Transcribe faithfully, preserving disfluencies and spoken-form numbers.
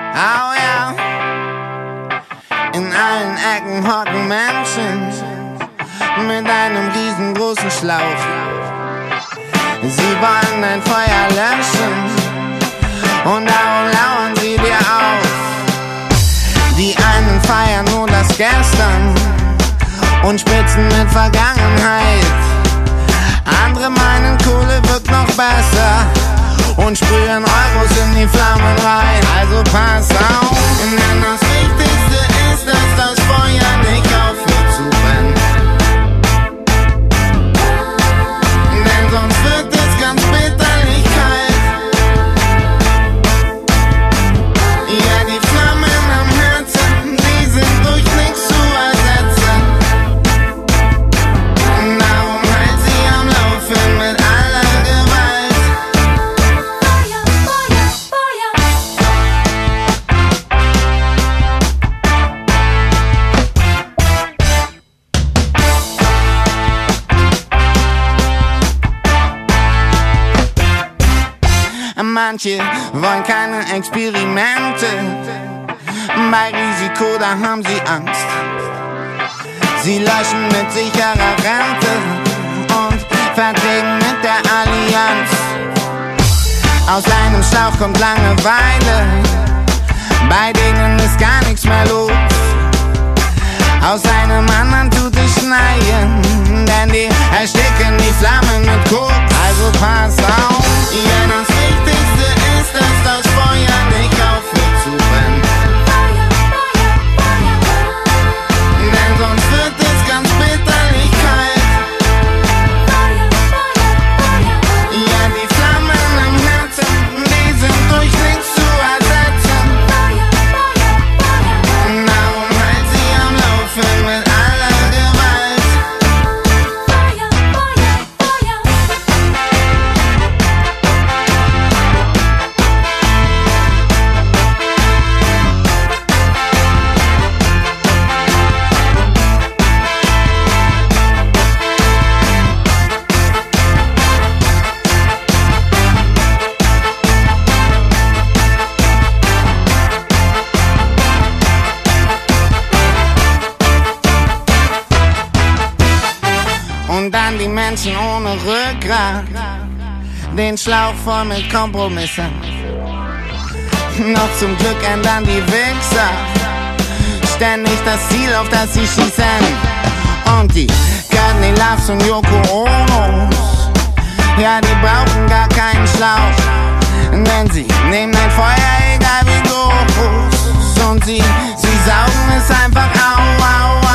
Oh ja, in allen Ecken hocken Menschen mit einem riesengroßen Schlauch. Sie wollen dein Feuer löschen und darum lauern sie dir auf. Die einen feiern nur das Gestern und spitzen mit Vergangenheit. Andere meinen, Kohle wird noch besser und sprühen Euros in die Flammen rein. Also pass auf, denn das Wichtigste ist, dass das Feuer nicht aufhört zu brennen. Denn sonst wird es ganz bitterlich kalt. Ja, die Flammen am Herzen, die sind durch nichts zu ersetzen. Darum halt sie am Laufen mit aller Gewalt. Manche wollen keine Experimente, bei Risiko, da haben sie Angst. Sie löschen mit sicherer Rente und Verträgen mit der Allianz. Aus einem Schlauch kommt Langeweile, bei denen ist gar nichts mehr los. Aus einem anderen tut es schneien, denn die ersticken die Flammen mit Koks. Also pass auf, ja, das Wichtigste ist, dass das Feuer nicht aufhört zu brennen. Denn sonst wird es ganz bitterlich kalt. Ja, die Flammen im Herzen, die sind durch nichts zu ersetzen. Darum halt sie am Laufen mit aller Gewalt. Und dann die Menschen ohne Rückgrat, den Schlauch voll mit Kompromissen. Noch zum Glück ändern die Wichser ständig das Ziel, auf das sie schießen. Und die Courtney Loves und Yoko Onos, ja, die brauchen gar keinen Schlauch, denn sie nehmen ein Feuer, egal wie groß. Und sie, sie saugen es einfach au, au,